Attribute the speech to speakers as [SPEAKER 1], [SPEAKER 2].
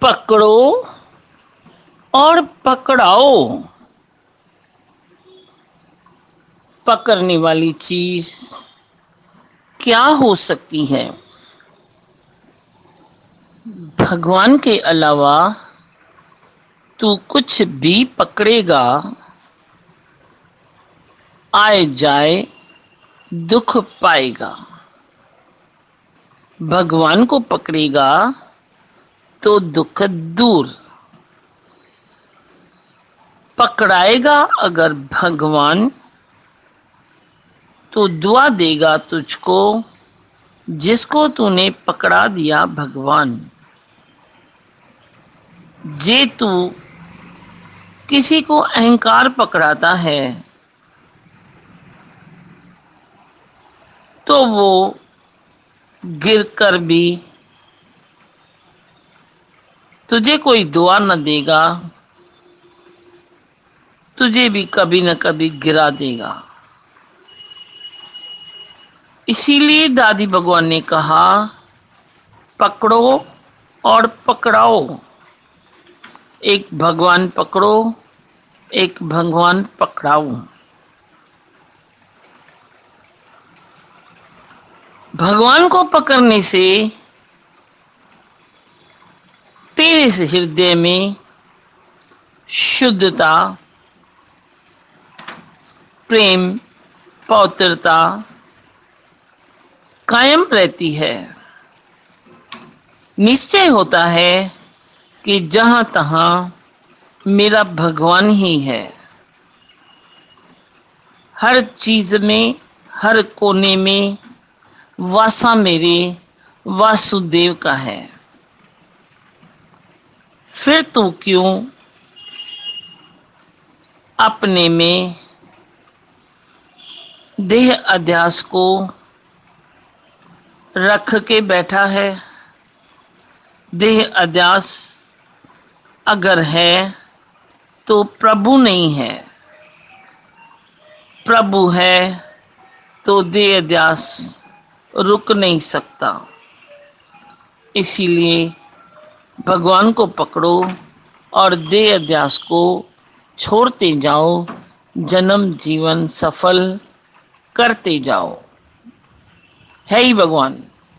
[SPEAKER 1] पकड़ो और पकड़ाओ। पकड़ने वाली चीज क्या हो सकती है? भगवान के अलावा तू कुछ भी पकड़ेगा, आए जाए दुख पाएगा। भगवान को पकड़ेगा तो दुख दूर। पकड़ाएगा अगर भगवान तो दुआ देगा तुझको, जिसको तूने पकड़ा दिया भगवान। जे तू किसी को अहंकार पकड़ाता है तो वो गिर कर भी तुझे कोई दुआ न देगा, तुझे भी कभी न कभी गिरा देगा। इसीलिए दादी भगवान ने कहा, पकड़ो और पकड़ाओ। एक भगवान पकड़ो, एक भगवान पकड़ाओ। भगवान को पकड़ने से तेरे से हृदय में शुद्धता, प्रेम, पवित्रता कायम रहती है। निश्चय होता है कि जहां तहां मेरा भगवान ही है। हर चीज में, हर कोने में वासा मेरे वासुदेव का है। फिर तू क्यों अपने में देह अध्यास को रख के बैठा है? देह अध्यास अगर है तो प्रभु नहीं है। प्रभु है तो देह अध्यास रुक नहीं सकता। इसीलिए भगवान को पकड़ो और देह अध्यास को छोड़ते जाओ, जन्म जीवन सफल करते जाओ। है ही भगवान।